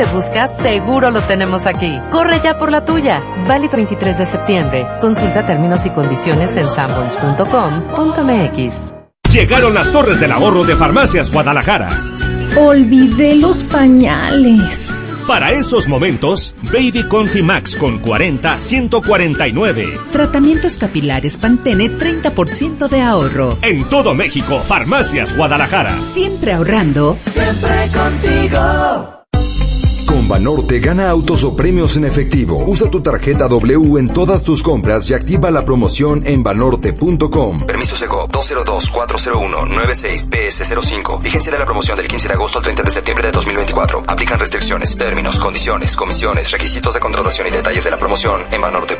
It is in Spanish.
buscas, seguro lo tenemos aquí. Corre ya por la tuya. Válido 23 de septiembre. Consulta términos y condiciones en sanborns.com.mx. Llegaron las torres del ahorro de Farmacias Guadalajara. Olvidé los pañales. Para esos momentos, Baby Confi Max con 40, 149. Tratamientos capilares Pantene, 30% de ahorro. En todo México, Farmacias Guadalajara. Siempre ahorrando. Siempre contigo. Con Banorte gana autos o premios en efectivo. Usa tu tarjeta W en todas tus compras y activa la promoción en banorte.com. Permiso Segov 202-401-96-PS05. Vigencia de la promoción del 15 de agosto al 30 de septiembre de 2024. Aplican restricciones, términos, condiciones, comisiones, requisitos de contratación y detalles de la promoción en banorte.com.